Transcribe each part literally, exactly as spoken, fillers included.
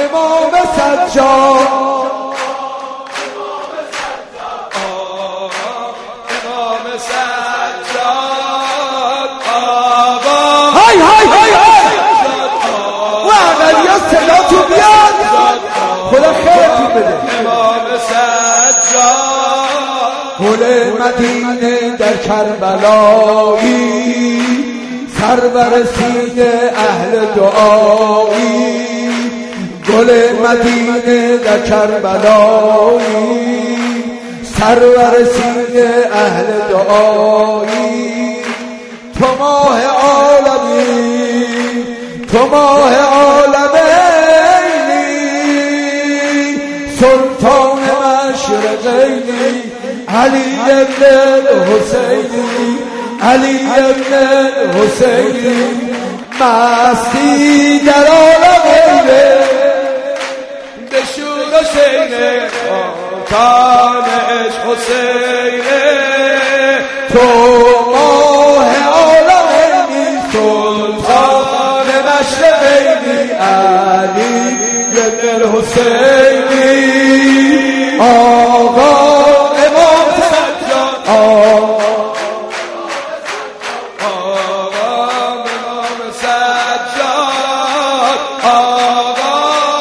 امام سجاد های های های های و عملیات صدا تو بیاد خدا خیرتون بده. امام سجاد گل مدینه در کربلایی سرور سینه اهل دعایی گل مدینه در کربلایی سرور سینه اهل دعایی تو ماه عالمی تو ماه عالمینی سلطان مشرقینی علی ابن حسینی علی ابن حسینی مستی در عالمینه به شور و شینه سلطان عشق حسینه تو ماه عالمی سلطان مشرقینی علی ابن الحسینی آقا امام سجاد آقا امام سجاد آقا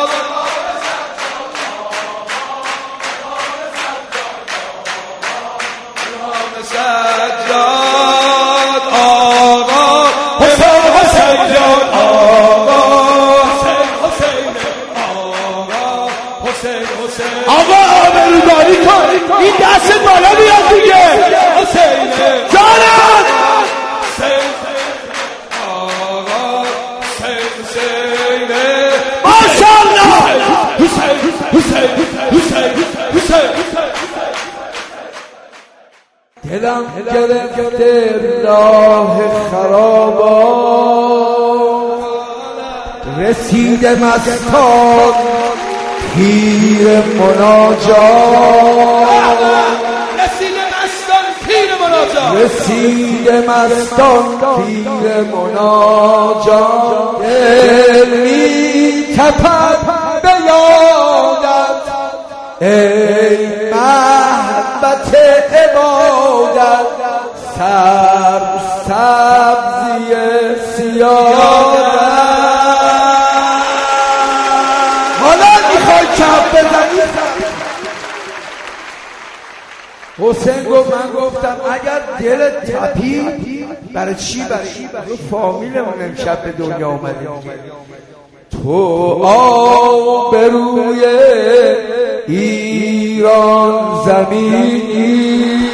امام سجاد آقا حسین حسین جان آقا حسین حسین آقا حسین حسین آقا آبروداری کن این دست بالا بیاد دیگه حسین جانم حسین آقا حسین حسین ماشاءالله حسین حسین حسین حسین دلم گرفته راه خرابات رسیده مستان پیر مناجات رسیده مستان پیر مناجات رسیده مستان پیر مناجات دل می تپد به یادت ای محبت عبادت سر سبزی سیادت حالا میخوای کف بزنی حسین گفت من گفتم اگر دل تپید برای چی برای فامیلمون امشب به دنیا اومده تو آبروی ایران زمینی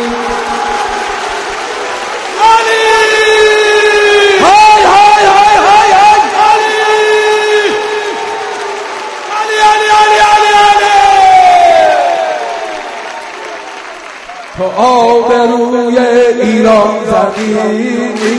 علی های های های های علی علی علی علی علی علی تو آبروی ایران زمینی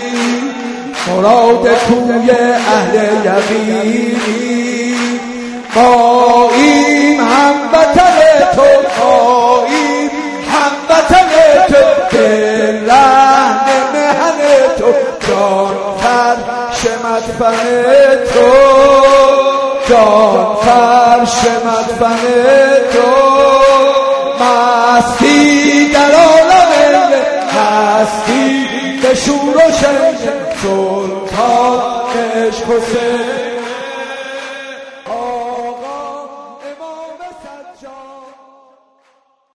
مراد کوی اهل یقینی ماییم هموطن تو ماییم هموطن تو دل رهن مهن تو جان فرش مدفن تو جان فرش مدفن تو مستی در عالم هستی به شور و شنگ سلطان عشق حسین آقا امام سجاد